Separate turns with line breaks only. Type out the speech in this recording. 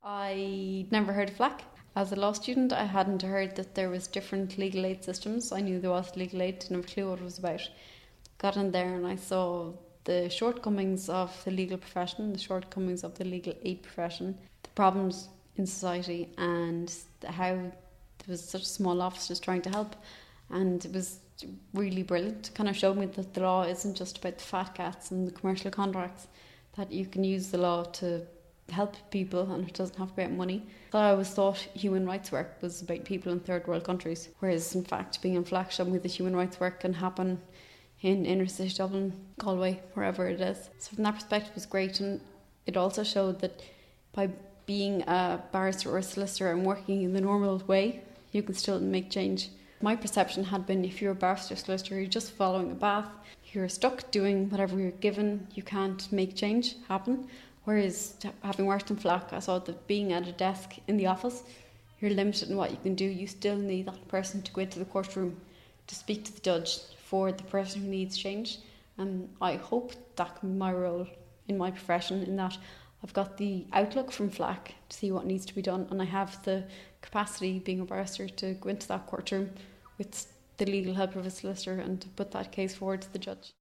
I never heard of FLAC. As a law student, I hadn't heard that there was different legal aid systems. I knew there was legal aid, didn't have a clue what it was about. Got in there and I saw the shortcomings of the legal profession, the shortcomings of the legal aid profession, the problems in society, and how there was such a small office just trying to help. And it was really brilliant. It kind of showed me that the law isn't just about the fat cats and the commercial contracts, that you can use the law to help people and it doesn't have to be about money. So I always thought human rights work was about people in third world countries, whereas in fact being in FLAC showed me that human rights work can happen in inner city Dublin, Galway, wherever it is. So from that perspective it was great, and it also showed that by being a barrister or a solicitor and working in the normal way, you can still make change. My perception had been if you're a barrister or solicitor, you're just following a path, you're stuck doing whatever you're given, you can't make change happen. Whereas having worked in FLAC, I saw that being at a desk in the office, you're limited in what you can do. You still need that person to go into the courtroom to speak to the judge for the person who needs change. And I hope that can be my role in my profession, in that I've got the outlook from FLAC to see what needs to be done, and I have the capacity, being a barrister, to go into that courtroom with the legal help of a solicitor and to put that case forward to the judge.